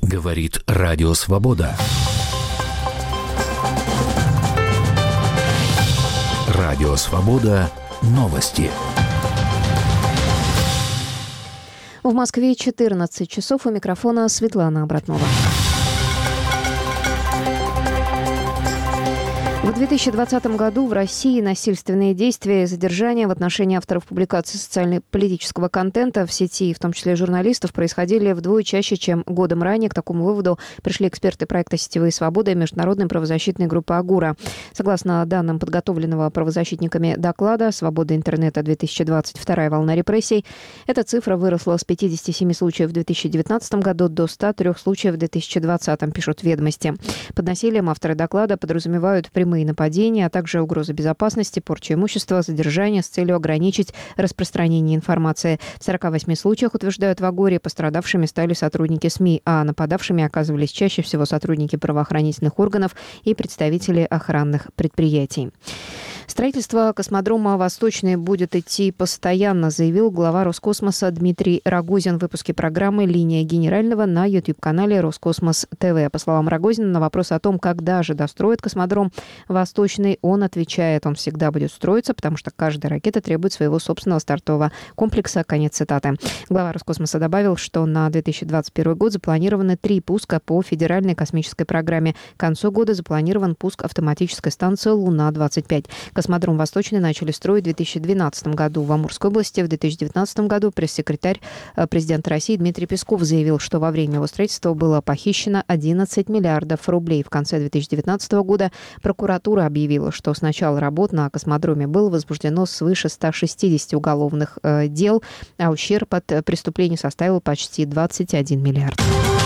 Говорит Радио Свобода. Радио Свобода. Новости. В Москве 14 часов. У микрофона Светлана Обратнова. В 2020 году в России насильственные действия и задержания в отношении авторов публикаций социально-политического контента в сети, в том числе журналистов, происходили вдвое чаще, чем годом ранее. К такому выводу пришли эксперты проекта «Сетевые свободы» международной правозащитной группы «Агура». Согласно данным подготовленного правозащитниками доклада «Свобода интернета. 2022. Волна репрессий», эта цифра выросла с 57 случаев в 2019 году до 103 случаев в 2020, пишут «Ведомости». Под насилием авторы доклада подразумевают прямые нападения, а также угрозы безопасности, порча имущества, задержание с целью ограничить распространение информации. В 48 случаях, утверждают в Агуре, пострадавшими стали сотрудники СМИ, а нападавшими оказывались чаще всего сотрудники правоохранительных органов и представители охранных предприятий. Строительство космодрома «Восточный» будет идти постоянно, заявил глава Роскосмоса Дмитрий Рогозин в выпуске программы «Линия генерального» на YouTube-канале «Роскосмос ТВ». По словам Рогозина, на вопрос о том, когда же достроят космодром «Восточный», он отвечает, он всегда будет строиться, потому что каждая ракета требует своего собственного стартового комплекса. Конец цитаты. Глава Роскосмоса добавил, что на 2021 год запланированы 3 пуска по федеральной космической программе. К концу года запланирован пуск автоматической станции «Луна-25». Космодром «Восточный» начали строить в 2012 году в Амурской области. В 2019 году пресс-секретарь президента России Дмитрий Песков заявил, что во время его строительства было похищено 11 миллиардов рублей. В конце 2019 года прокуратура объявила, что с начала работ на космодроме было возбуждено свыше 160 уголовных дел, а ущерб от преступлений составил почти 21 миллиард.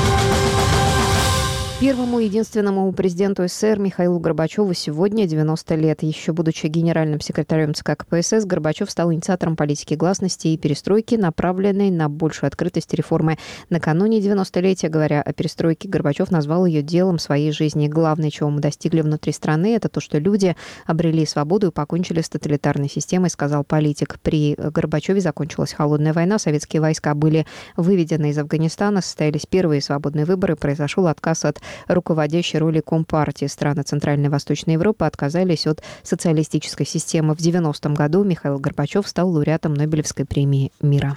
Первому единственному президенту СССР Михаилу Горбачеву сегодня 90 лет. Еще будучи генеральным секретарем ЦК КПСС, Горбачев стал инициатором политики гласности и перестройки, направленной на большую открытость реформы. Накануне 90-летия, говоря о перестройке, Горбачев назвал ее делом своей жизни. Главное, чего мы достигли внутри страны, это то, что люди обрели свободу и покончили с тоталитарной системой, сказал политик. При Горбачеве закончилась холодная война, советские войска были выведены из Афганистана, состоялись первые свободные выборы, произошел отказ от руководящей роли Компартии. Страны Центральной и Восточной Европы отказались от социалистической системы. В 90-м году Михаил Горбачев стал лауреатом Нобелевской премии мира.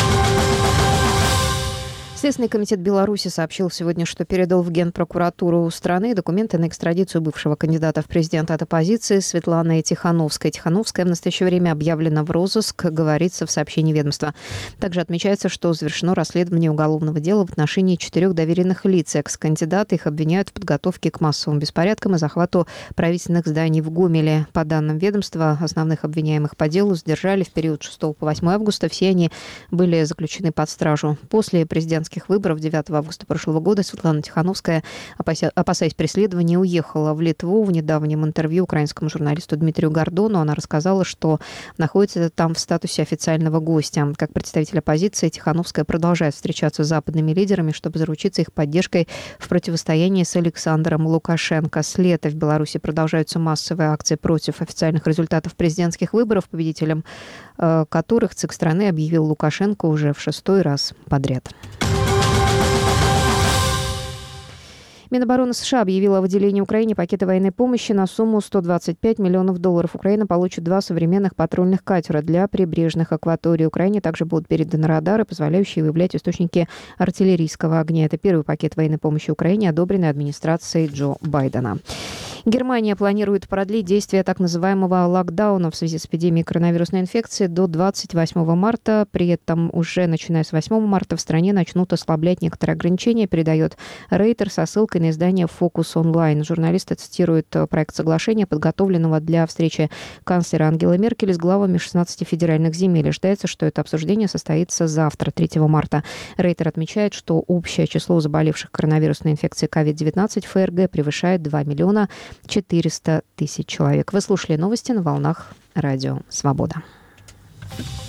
Следственный комитет Беларуси сообщил сегодня, что передал в Генпрокуратуру страны документы на экстрадицию бывшего кандидата в президенты от оппозиции Светланы Тихановской. Тихановская в настоящее время объявлена в розыск, говорится в сообщении ведомства. Также отмечается, что завершено расследование уголовного дела в отношении 4 доверенных лиц. Экс-кандидаты их обвиняют в подготовке к массовым беспорядкам и захвату правительственных зданий в Гомеле. По данным ведомства, основных обвиняемых по делу задержали в период 6 по 8 августа. Все они были заключены под стражу. После президентских выборов 9 августа прошлого года Светлана Тихановская, опасаясь преследования, уехала в Литву. В недавнем интервью украинскому журналисту Дмитрию Гордону она рассказала, что находится там в статусе официального гостя. Как представитель оппозиции, Тихановская продолжает встречаться с западными лидерами, чтобы заручиться их поддержкой в противостоянии с Александром Лукашенко. С лета в Беларуси продолжаются массовые акции против официальных результатов президентских выборов, победителем которых ЦИК страны объявил Лукашенко уже в 6-й раз подряд. Минобороны США объявила о выделении Украине пакета военной помощи на сумму $125 миллионов. Украина получит 2 современных патрульных катера для прибрежных акваторий. Украине также будут переданы радары, позволяющие выявлять источники артиллерийского огня. Это первый пакет военной помощи Украине, одобренный администрацией Джо Байдена. Германия планирует продлить действие так называемого локдауна в связи с эпидемией коронавирусной инфекции до 28 марта. При этом уже начиная с 8 марта в стране начнут ослаблять некоторые ограничения, передает Рейтер со ссылкой на издание «Фокус онлайн». Журналисты цитируют проект соглашения, подготовленного для встречи канцлера Ангелы Меркель с главами 16 федеральных земель. Ожидается, что это обсуждение состоится завтра, 3 марта. Рейтер отмечает, что общее число заболевших коронавирусной инфекцией COVID-19 в ФРГ превышает 2 миллиона 400 тысяч человек. Вы слушали новости на волнах Радио Свобода.